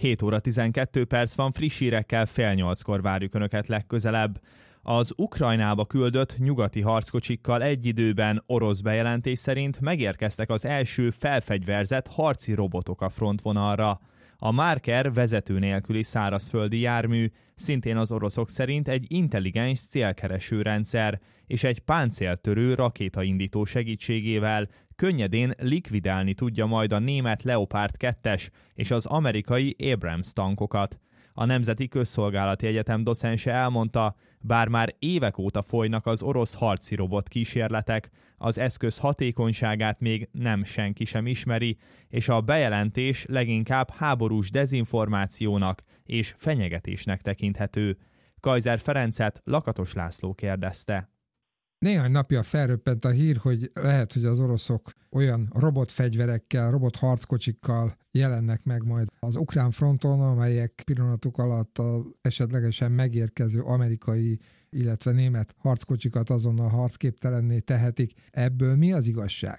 7 óra 12 perc van, friss hírekkel 7:30-kor várjuk Önöket legközelebb. Az Ukrajnába küldött nyugati harckocsikkal egy időben orosz bejelentés szerint megérkeztek az első felfegyverzett harci robotok a frontvonalra. A Marker vezető nélküli szárazföldi jármű szintén az oroszok szerint egy intelligens célkereső rendszer és egy páncéltörő rakétaindító segítségével könnyedén likvidálni tudja majd a német Leopard 2-es és az amerikai Abrams tankokat. A Nemzeti Közszolgálati Egyetem docense elmondta, bár már évek óta folynak az orosz harci robot kísérletek, az eszköz hatékonyságát még nem senki sem ismeri, és a bejelentés leginkább háborús dezinformációnak és fenyegetésnek tekinthető. Kaiser Ferencet Lakatos László kérdezte. Néhány napja felröppent a hír, hogy lehet, hogy az oroszok olyan robotfegyverekkel, robotharckocsikkal jelennek meg majd az ukrán fronton, amelyek pillanatok alatt az esetlegesen megérkező amerikai, illetve német harckocsikat azonnal harcképtelenné tehetik. Ebből mi az igazság?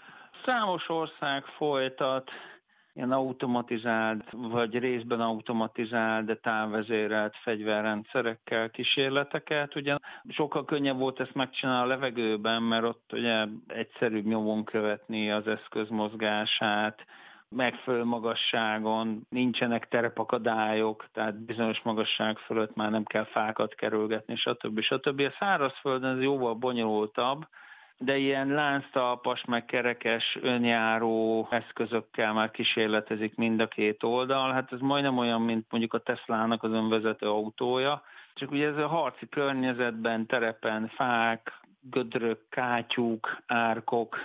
Számos ország folytat ilyen automatizált, vagy részben automatizált, de távvezérelt fegyverrendszerekkel kísérleteket. Ugye sokkal könnyebb volt ezt megcsinálni a levegőben, mert ott ugye egyszerűbb nyomon követni az eszköz mozgását, megfelelő magasságon, nincsenek terepakadályok, tehát bizonyos magasság fölött már nem kell fákat kerülgetni, stb. A szárazföldön ez jóval bonyolultabb, de ilyen lánctalpas, meg kerekes, önjáró eszközökkel már kísérletezik mind a két oldal. Hát ez majdnem olyan, mint mondjuk a Teslának az önvezető autója. Csak ugye ez a harci környezetben, terepen fák, gödrök, kátyúk, árkok,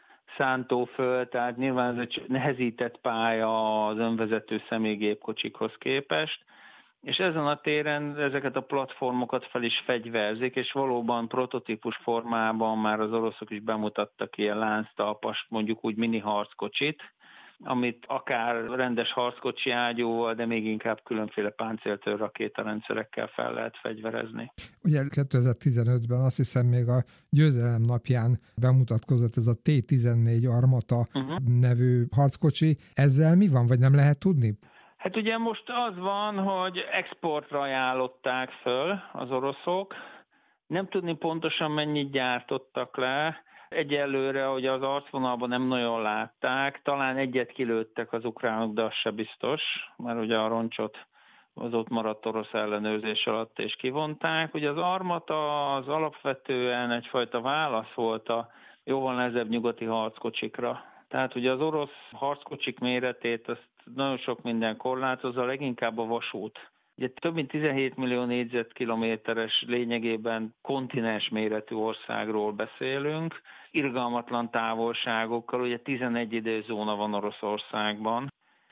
szántóföld, tehát nyilván ez egy nehezített pálya az önvezető személygépkocsikhoz képest. És ezen a téren ezeket a platformokat fel is fegyverzik, és valóban prototípus formában már az oroszok is bemutattak ilyen lánctalpas, mondjuk úgy mini harckocsit, amit akár rendes harckocsi ágyúval, de még inkább különféle páncéltör rakétarendszerekkel fel lehet fegyverezni. Ugye 2015-ben azt hiszem még a győzelem napján bemutatkozott ez a T-14 Armata nevű harckocsi. Ezzel mi van, vagy nem lehet tudni? Hát ugye most az van, hogy exportra ajánlották föl az oroszok. Nem tudni pontosan mennyit gyártottak le. Egyelőre, hogy az arcvonalban nem nagyon látták. Talán egyet kilőttek az ukránok, de az se biztos, mert ugye a roncsot az ott maradt orosz ellenőrzés alatt és kivonták. Ugye az Armata az alapvetően egyfajta válasz volt a jóval nehezebb nyugati harckocsikra. Tehát ugye az orosz harckocsik méretét azt nagyon sok minden korlátozza, leginkább a vasút. Ugye több mint 17 millió négyzetkilométeres lényegében kontinens méretű országról beszélünk, irgalmatlan távolságokkal, ugye 11 időzóna van Oroszországban,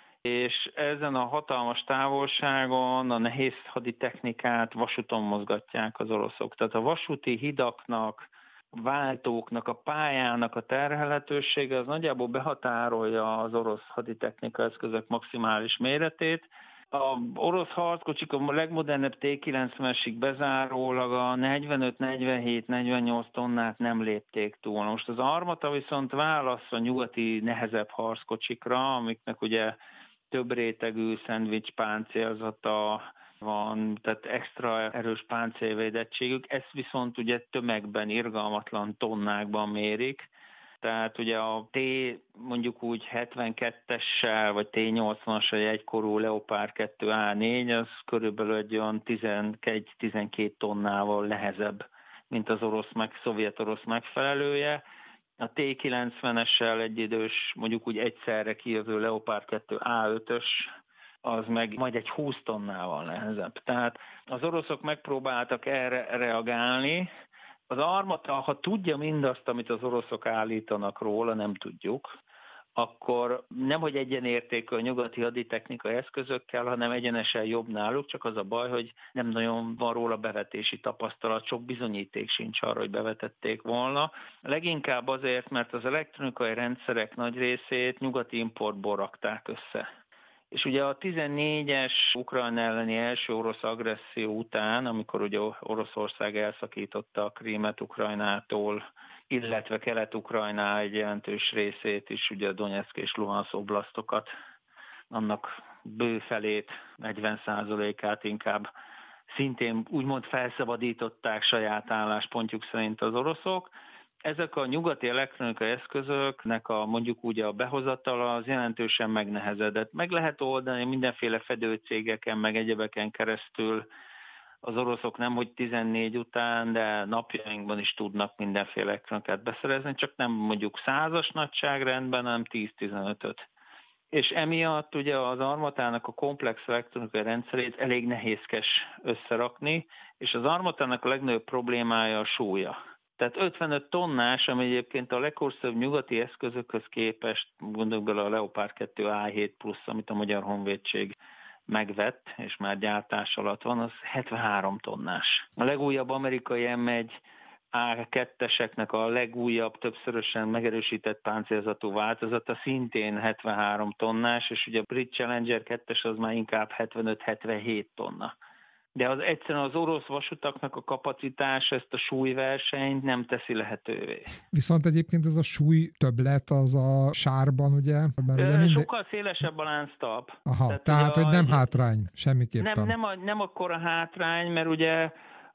és ezen a hatalmas távolságon a nehéz haditechnikát vasúton mozgatják az oroszok. Tehát a vasúti hidaknak, váltóknak, a pályának a terhelhetősége az nagyjából behatárolja az orosz haditechnika eszközök maximális méretét. A orosz harckocsik a legmodernebb T-90-esig bezárólag a 45-47-48 tonnát nem lépték túl. Most az Armata viszont válasz a nyugati nehezebb harckocsikra, amiknek ugye több rétegű szendvics páncélzata van, tehát extra erős páncélvédettségük, ezt viszont ugye tömegben, irgalmatlan tonnákban mérik. Tehát ugye a T mondjuk úgy 72-essel, vagy T80-as, egy egykorú Leopard 2A4, az körülbelül egy olyan 11-12 tonnával nehezebb, mint az szovjet-orosz megfelelője. A T90-essel egyidős, mondjuk úgy egyszerre kijövő Leopard 2A5-ös, az meg majd egy 20 tonnával nehezebb. Tehát az oroszok megpróbáltak erre reagálni. Az Armata, ha tudja mindazt, amit az oroszok állítanak róla, nem tudjuk, akkor nemhogy egyenértékű a nyugati haditechnikai eszközökkel, hanem egyenesen jobb náluk, csak az a baj, hogy nem nagyon van róla bevetési tapasztalat, sok bizonyíték sincs arra, hogy bevetették volna. Leginkább azért, mert az elektronikai rendszerek nagy részét nyugati importból rakták össze. És ugye a 14-es Ukrajna elleni első orosz agresszió után, amikor ugye Oroszország elszakította a Krímet Ukrajnától, illetve Kelet-Ukrajna egy jelentős részét is, ugye a Donyeck és Luhansz oblasztokat, annak bőfelét, 40%-át inkább szintén úgymond felszabadították saját álláspontjuk szerint az oroszok. Ezek a nyugati elektronikai eszközöknek mondjuk úgy a behozatala az jelentősen megnehezedett. Meg lehet oldani mindenféle fedőcégeken, meg egyebeken keresztül. Az oroszok nem, hogy 14 után, de napjainkban is tudnak mindenféle elektronikát beszerezni, csak nem mondjuk 100-as nagyságrendben, hanem 10-15-öt. És emiatt ugye az armatának a komplex elektronikai rendszerét elég nehézkes összerakni, és az armatának a legnagyobb problémája a súlya. Tehát 55 tonnás, ami egyébként a legkorszerűbb nyugati eszközökhöz képest, gondoljuk bele a Leopard 2 A7 plusz, amit a Magyar Honvédség megvett, és már gyártás alatt van, az 73 tonnás. A legújabb amerikai M1 A2-eseknek a legújabb, többszörösen megerősített páncélzatú változata szintén 73 tonnás, és ugye a brit Challenger 2-es az már inkább 75-77 tonna. De az egyszerűen az orosz vasutaknak a kapacitás ezt a súlyversenyt nem teszi lehetővé. Viszont egyébként ez a súly többlet az a sárban, ugye? Ugye sokkal szélesebb a lánctalp. Aha, tehát hogy nem hátrány, semmiképpen. Nem akkora hátrány, mert ugye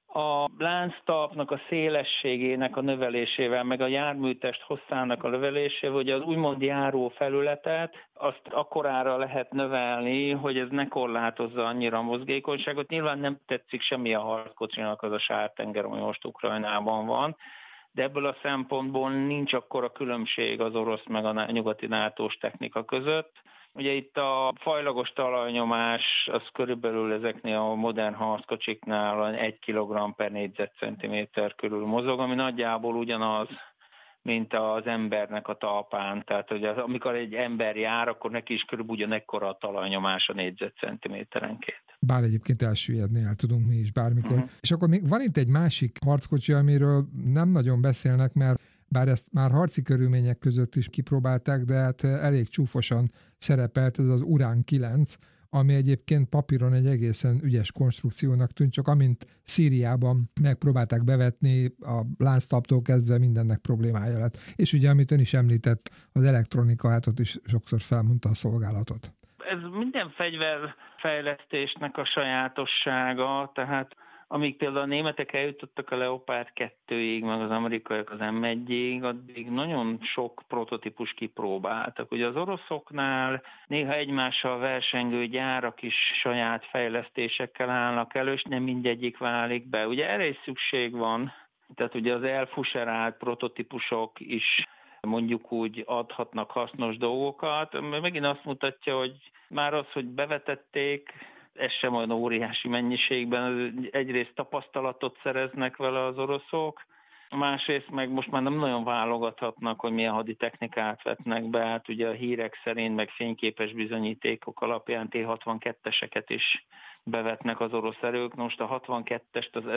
a lánctalpnak a szélességének a növelésével, meg a járműtest hosszának a növelésével, hogy az úgymond járó felületet, azt akkorára lehet növelni, hogy ez ne korlátozza annyira a mozgékonyságot. Nyilván nem tetszik semmi a harckocsinak az a sártenger, ami most Ukrajnában van, de ebből a szempontból nincs akkora különbség az orosz meg a nyugati NATO-s technika között. Ugye itt a fajlagos talajnyomás az körülbelül ezeknél a modern harckocsiknál 1 kg per négyzetcentiméter körül mozog, ami nagyjából ugyanaz, mint az embernek a talpán. Tehát, hogy amikor egy ember jár, akkor neki is körülbelül ugyanekkora a talajnyomás a négyzetcentiméterenként. Bár egyébként elsüllyedni el tudunk mi is bármikor. És akkor még van itt egy másik harckocsi, amiről nem nagyon beszélnek, mert bár ezt már harci körülmények között is kipróbálták, de hát elég csúfosan szerepelt, ez az Urán 9, ami egyébként papíron egy egészen ügyes konstrukciónak tűnt, csak amint Szíriában megpróbálták bevetni, a lánctalptól kezdve mindennek problémája lett. És ugye, amit ön is említett, az elektronika, hát ott is sokszor felmondta a szolgálatot. Ez minden fegyverfejlesztésnek a sajátossága, tehát amíg például a németek eljutottak a Leopard 2-ig, meg az amerikaiak az M1-ig, addig nagyon sok prototípus kipróbáltak. Ugye az oroszoknál néha egymással versengő gyárak is saját fejlesztésekkel állnak elő, és nem mindegyik válik be. Ugye erre is szükség van, tehát ugye az elfuserált prototípusok is mondjuk úgy adhatnak hasznos dolgokat. Megint azt mutatja, hogy már az, hogy bevetették, ez sem olyan óriási mennyiségben, egyrészt tapasztalatot szereznek vele az oroszok, másrészt meg most már nem nagyon válogathatnak, hogy milyen haditechnikát vetnek be, hát ugye a hírek szerint, meg fényképes bizonyítékok alapján T-62-eseket is bevetnek az orosz erők. Most a 62-est az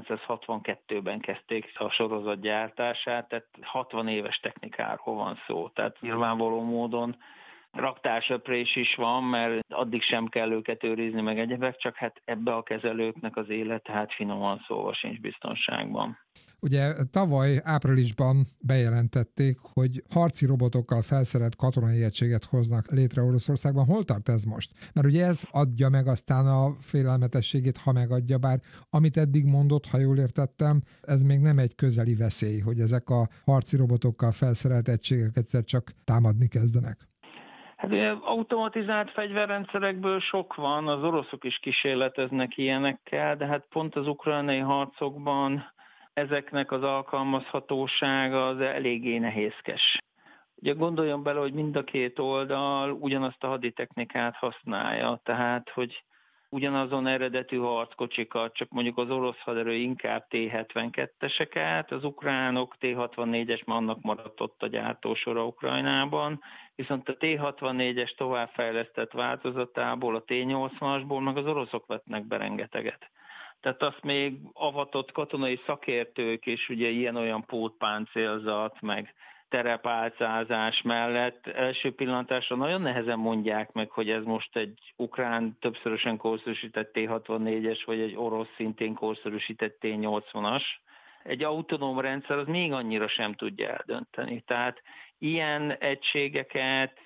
1962-ben kezdték a sorozat gyártását, tehát 60 éves technikáról van szó, tehát nyilvánvaló módon raktársöprés is van, mert addig sem kell őket őrizni, meg egyebek, csak hát ebbe a kezelőknek az élete, hát finoman szólva sincs biztonságban. Ugye tavaly áprilisban bejelentették, hogy harci robotokkal felszerelt katonai egységet hoznak létre Oroszországban. Hol tart ez most? Mert ugye ez adja meg aztán a félelmetességét, ha megadja, bár amit eddig mondott, ha jól értettem, ez még nem egy közeli veszély, hogy ezek a harci robotokkal felszerelt egységek egyszer csak támadni kezdenek. Hát ugye automatizált fegyverrendszerekből sok van, az oroszok is kísérleteznek ilyenekkel, de hát pont az ukrajnai harcokban ezeknek az alkalmazhatósága az eléggé nehézkes. Ugye gondoljon bele, hogy mind a két oldal ugyanazt a haditechnikát használja, tehát hogy ugyanazon eredetű harckocsikat, csak mondjuk az orosz haderő inkább T-72-eseket, az ukránok T-64-es, már annak maradt ott a gyártósora Ukrajnában, viszont a T-64-es továbbfejlesztett változatából, a T-80-asból meg az oroszok vetnek be rengeteget. Tehát azt még avatott katonai szakértők is ugye ilyen-olyan pótpáncélzat, meg terepálcázás mellett első pillantásra nagyon nehezen mondják meg, hogy ez most egy ukrán többszörösen korszerűsített T-64-es, vagy egy orosz szintén korszerűsített T-80-as. Egy autonóm rendszer az még annyira sem tudja eldönteni. Tehát ilyen egységeket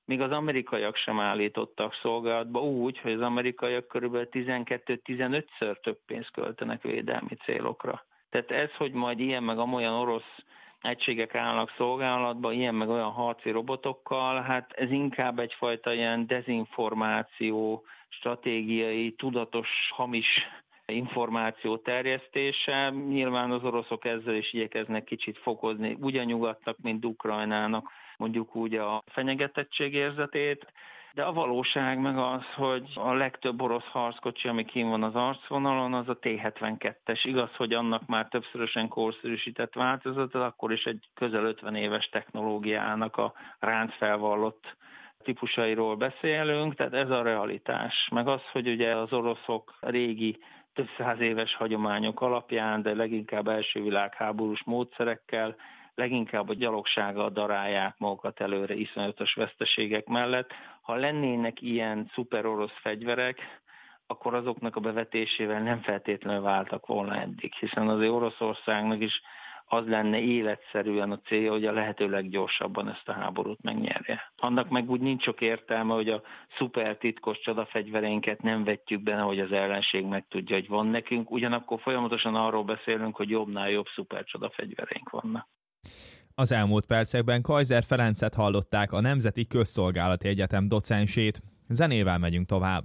még az amerikaiak sem állítottak szolgálatba úgy, hogy az amerikaiak körülbelül 12-15-ször több pénzt költenek védelmi célokra. Tehát ez, hogy majd ilyen meg amolyan orosz egységek állnak szolgálatba, ilyen meg olyan harci robotokkal, hát ez inkább egyfajta ilyen dezinformáció, stratégiai, tudatos, hamis információ terjesztése. Nyilván az oroszok ezzel is igyekeznek kicsit fokozni, ugyan nyugatnak, mint Ukrajnának, mondjuk úgy a fenyegetettségérzetét, de a valóság meg az, hogy a legtöbb orosz harckocsi, ami kint van az arcvonalon, az a T-72-es. Igaz, hogy annak már többszörösen korszerűsített változata, akkor is egy közel 50 éves technológiának a ráncfelvallott típusairól beszélünk, tehát ez a realitás. Meg az, hogy ugye az oroszok régi több száz éves hagyományok alapján, de leginkább első világháborús módszerekkel, leginkább a gyalogsággal darálják magukat előre iszonyatos veszteségek mellett. Ha lennének ilyen szuper orosz fegyverek, akkor azoknak a bevetésével nem feltétlenül váltak volna eddig, hiszen azért Oroszországnak is az lenne életszerűen a célja, hogy a lehető leggyorsabban ezt a háborút megnyerje. Annak meg úgy nincs sok értelme, hogy a szuper titkos csodafegyvereinket nem vetjük be, hogy az ellenség megtudja, hogy van nekünk, ugyanakkor folyamatosan arról beszélünk, hogy jobbnál jobb szuper csodafegyvereink vannak. Az elmúlt percekben Kaiser Ferencet hallották, a Nemzeti Közszolgálati Egyetem docensét. Zenével megyünk tovább.